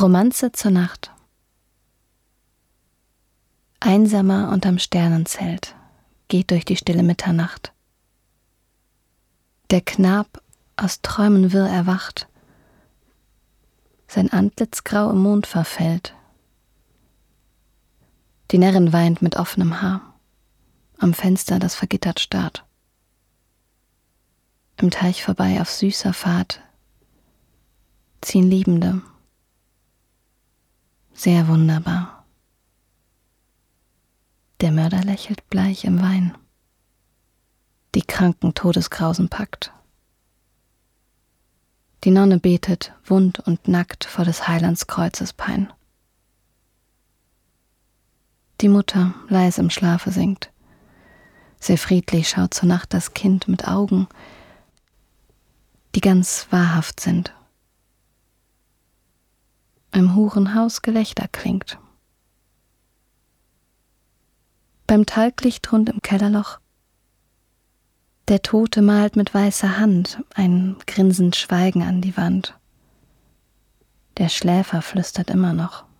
Romanze zur Nacht. Einsamer unterm Sternenzelt geht durch die stille Mitternacht. Der Knab aus Träumen wirr erwacht, sein Antlitz grau im Mond verfällt. Die Närrin weint mit offenem Haar, am Fenster, das vergittert starrt. Im Teich vorbei auf süßer Fahrt ziehen Liebende, sehr wunderbar. Der Mörder lächelt bleich im Wein, die Kranken Todesgrausen packt. Die Nonne betet, wund und nackt vor des Heilands Kreuzes Pein. Die Mutter leis im Schlafe singt, sehr friedlich schaut zur Nacht das Kind mit Augen, die ganz wahrhaft sind. Im Hurenhaus Gelächter klingt. Beim Talglicht rund im Kellerloch der Tote malt mit weißer Hand ein grinsend Schweigen an die Wand. Der Schläfer flüstert immer noch.